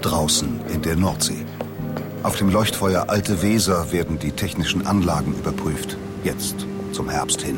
draußen in der Nordsee. Auf dem Leuchtfeuer Alte Weser werden die technischen Anlagen überprüft. Jetzt, zum Herbst hin.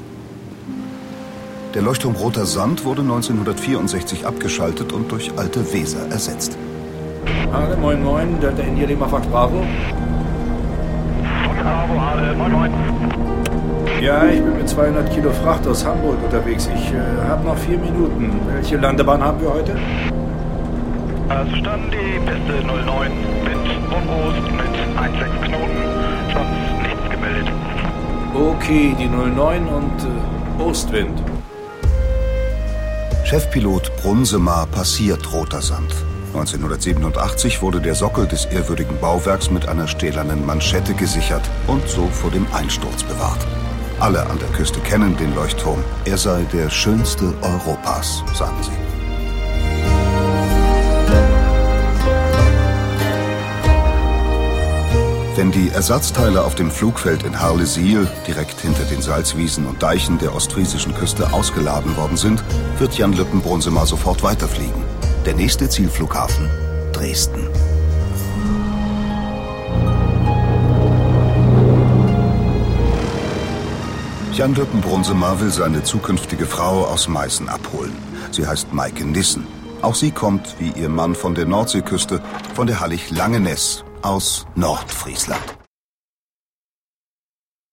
Der Leuchtturm Roter Sand wurde 1964 abgeschaltet und durch Alte Weser ersetzt. Hale, moin moin, Delta India Lima Fox Bravo. Fox Bravo, Hale, moin moin. Ja, ich bin mit 200 Kilo Fracht aus Hamburg unterwegs. Ich habe noch 4 Minuten. Welche Landebahn haben wir heute? Also stand die Piste 09, Wind Nordost mit 1,6 Knoten, sonst nichts gemeldet. Okay, die 09 und Ostwind. Chefpilot Brunsemar passiert Roter Sand. 1987 wurde der Sockel des ehrwürdigen Bauwerks mit einer stählernen Manschette gesichert und so vor dem Einsturz bewahrt. Alle an der Küste kennen den Leuchtturm. Er sei der schönste Europas, sagen sie. Wenn die Ersatzteile auf dem Flugfeld in Harlesiel, direkt hinter den Salzwiesen und Deichen der ostfriesischen Küste, ausgeladen worden sind, wird Jan Lüppen-Brunsemar sofort weiterfliegen. Der nächste Zielflughafen Dresden. Jan Lüppen-Brunsemar will seine zukünftige Frau aus Meißen abholen. Sie heißt Maike Nissen. Auch sie kommt, wie ihr Mann, von der Nordseeküste, von der Hallig Langeness aus Nordfriesland.